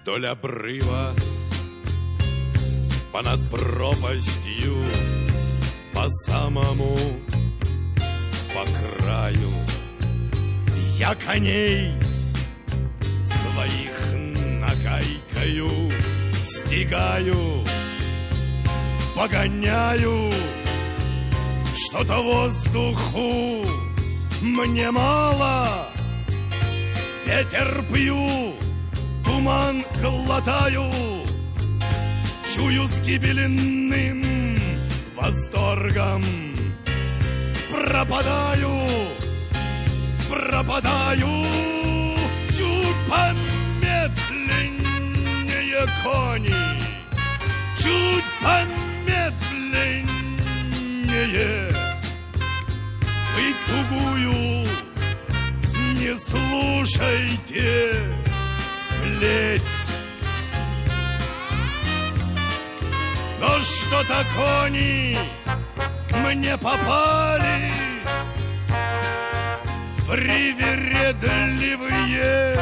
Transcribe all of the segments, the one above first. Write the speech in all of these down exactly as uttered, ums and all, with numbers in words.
вдоль обрыва, понад пропастью, по самому, по краю. Я коней своих нагайкою стигаю, погоняю, что-то воздуху мне мало. Ветер пью, туман глотаю, чую с гибельным восторгом. Пропадаю, пропадаю, чуть помедленнее кони, чуть помедленнее. Вы тугую не слушайте, плеть. Но что-то кони мне попались привередливые,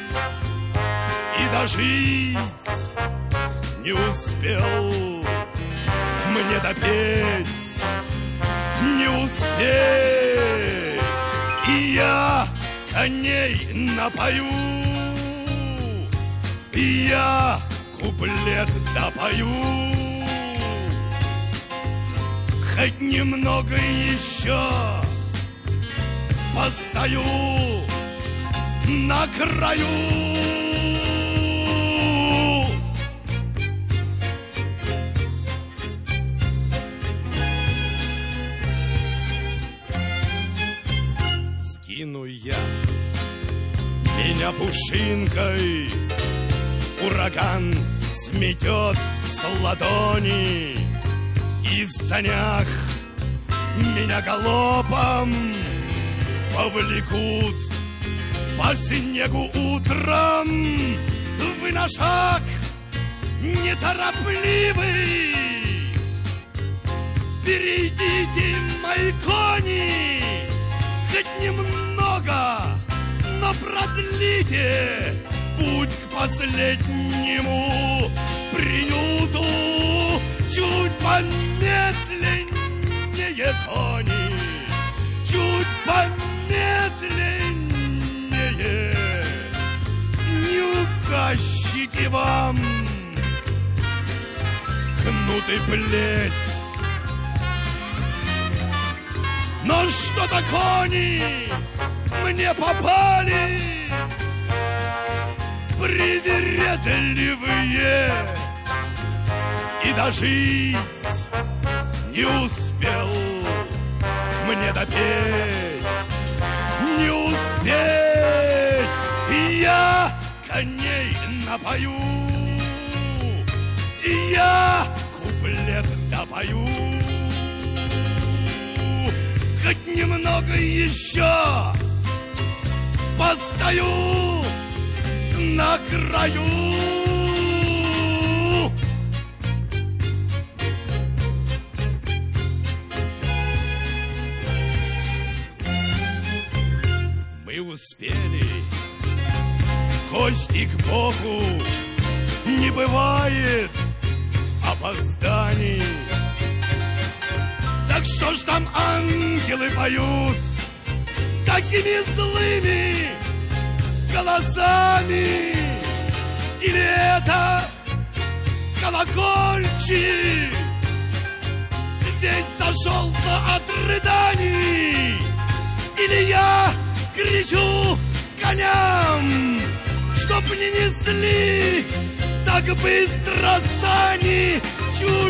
и дожить не успел мне допеть, не успеть. И я коней напою, и я куплет допою. Хоть немного еще постою на краю. Скину я меня пушинкой, ураган сметет с ладони, и в санях меня галопом повлекут по снегу утром. Вы на шаг неторопливый, перейдите, мои кони, хоть немного, но продлите путь к последнему приюту. Чуть помедленнее, кони, чуть помедленнее. Не указчики вам кнут и плеть. Но что-то кони мне попали привередливые, и дожить не успел мне допеть, не успеть. И я коней напою, и я куплет допою. Хоть немного еще постою на краю. Успели кости к Богу, не бывает опозданий. Так что ж там ангелы поют такими злыми голосами? Или это колокольчик весь зашелся от рыданий? Или я кричу коням, чтоб не несли так быстро сани? Чуть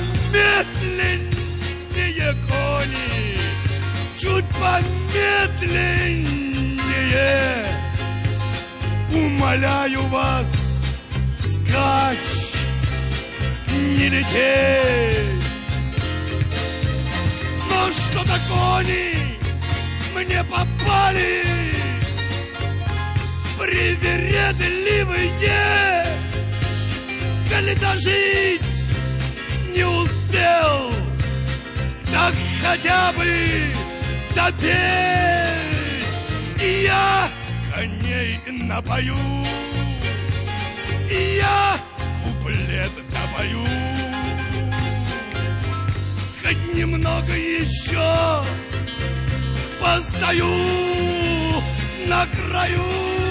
помедленнее, кони, чуть помедленнее. Умоляю вас, вскачь, не лететь. Но что-то кони мне попали привередливые, коли дожить не успел, так хотя бы допеть. И я коней напою, И я куплет допою. Хоть немного еще постою на краю.